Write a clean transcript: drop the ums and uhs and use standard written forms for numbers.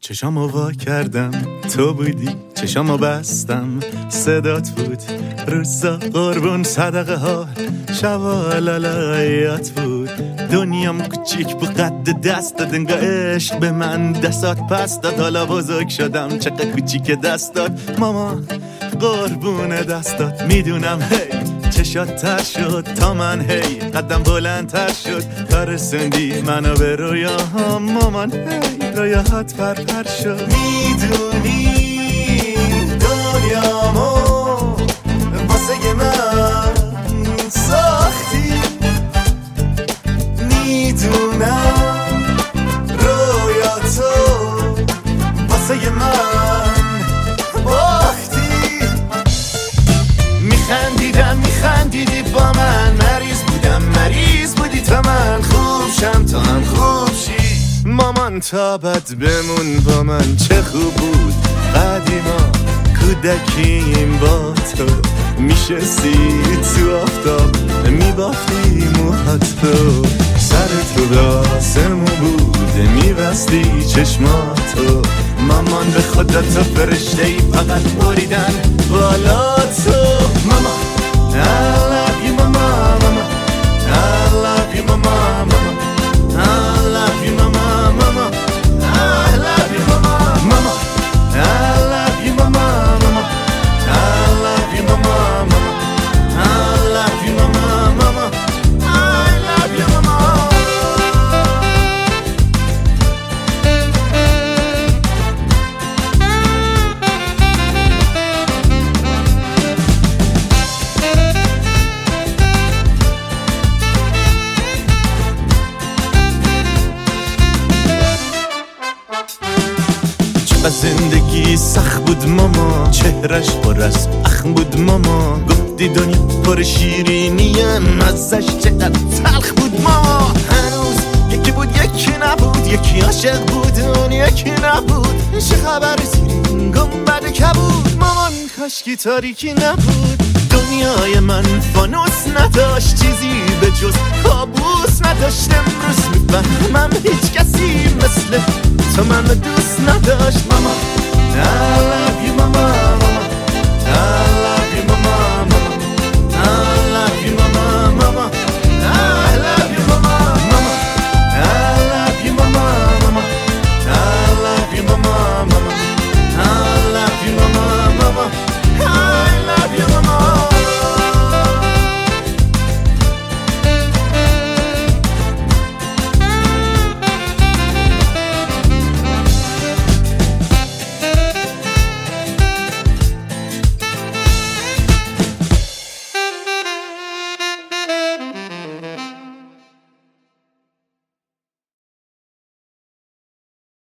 چشامو وا کردم تو بودی، چشامو بستم صدات بود، روزا قربون صدقه ها، شبا لالایات بود. دنیام کوچیک بود قد دستات، انگار عشق به من دستات پس داد. حالا بزرگ شدم چقدر کوچیک دستات، ماما قربون دستات. میدونم هی چشات تر شد تا من، هی قدم بلندتر شد تا رسوندی منو به رویاهام. مامان هی رویاهات پر شد. میدونی دنیامو واسه من ساختی، میدونم رویاتو واسه من باختی. میخندیدی با من، مریض بودی تا من خوب شم تا هم خوب شی. مامان تا بد بمون با من، چه خوب بود قدیما کودکیم با تو. میشستی تو آفتاب میبافتی موهاتو، سر تو راسمو بود میبستی چشماتو. مامان به خدا تو فرشته‌ای، فقط بریدن بالا تو. ماما I love you mama, mama I love you mama, mama I love you mama, mama I love you mama, mama I love you mama, mama I love you mama, mama I love you mama, mama I love you mama. زندگی سخت بود ماما، چهرش پر از اخم بود ماما. گفتی دنیا پر شیرینیم، ازش چقدر تلخ بود ماما. هنوز یکی بود یکی نبود، یکی عاشق بود اون یکی نبود. چه خبر سیرین گنبد کبود، مامان کاشکی تاریکی نبود. دنیای من فانوس نداشت، چیزی به جز کابوس نداشت. امروز میفهمم هیچ کسی مثل تو منو دوست نداشت. ماما